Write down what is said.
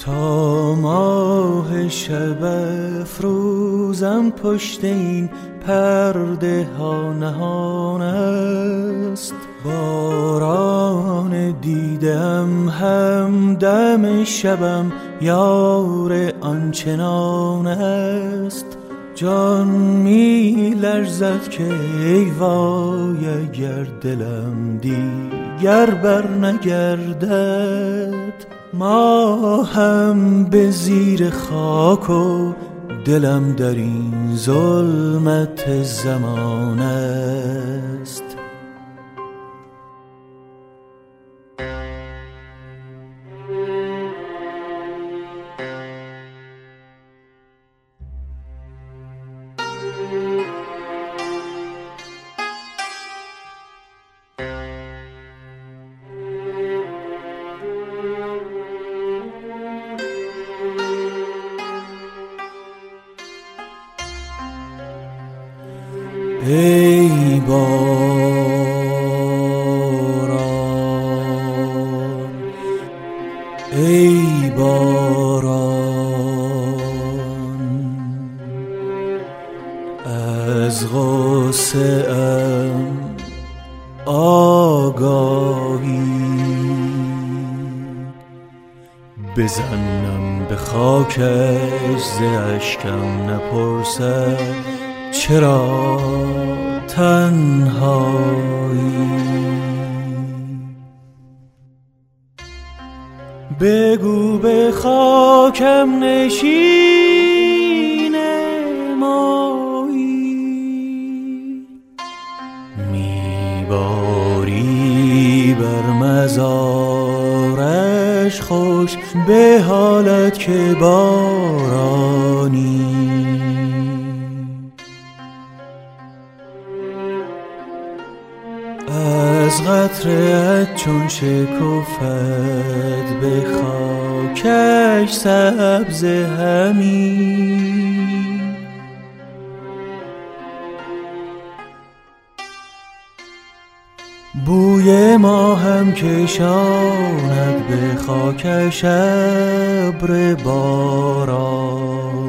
تا ماه شب افروزم پشت این پرده ها نهان است. باران دیدم همدم شبم یار آنچنان است. جان می لرزد که ای وای اگر دلم دیگر بر نگردد. ما هم به زیر خاک و دلم در این ظلمت زمان است. ای باران، ای باران، از غصه ام آگاهی بزنم به خاکش ز اشکم نپرسد چرا تنهایی. بگو به خاکم نشین مایی، میباری بر مزارش خوش به حالت که بارانی. از قطره‌ات چون شکفت به خاکش سبز همین. بوی ما هم کشاند به خاکش ابر باران.